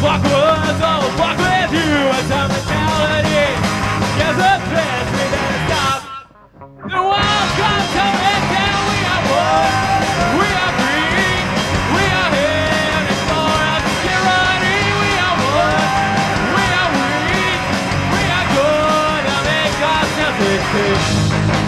fuck was, oh fuck with you. It's a mentality. Yes, the best we better stop. The world's got coming down. We are one. We are free. We are heading for obscurity. We are one. We are weak. We are gonna make ourselves extinct.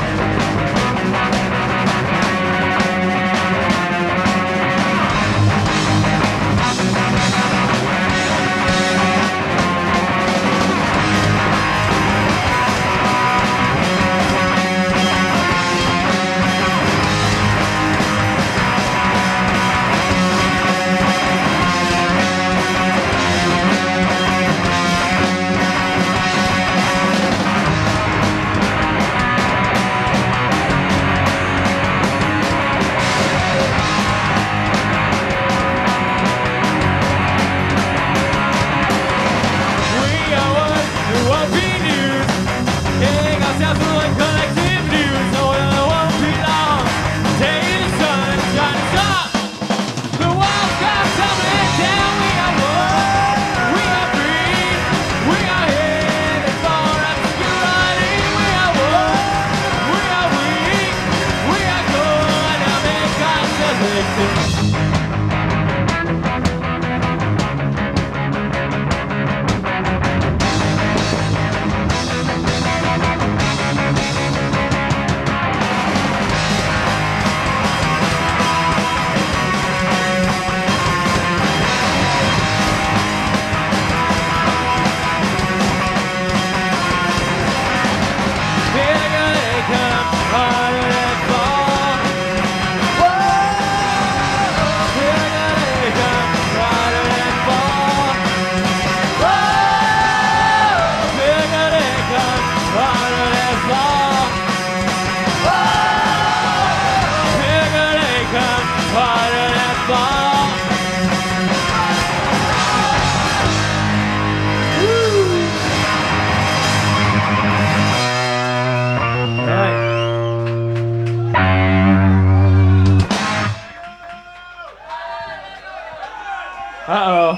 Uh-oh.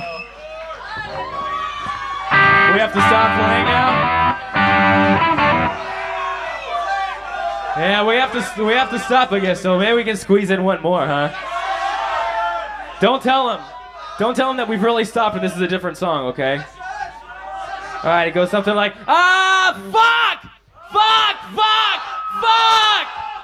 We have to stop playing now? Yeah, we have to stop, I guess, so maybe we can squeeze in one more, huh? Don't tell him. Don't tell him that we've really stopped and this is a different song, okay? Alright, it goes something like, ah, fuck! Fuck! Fuck! Fuck!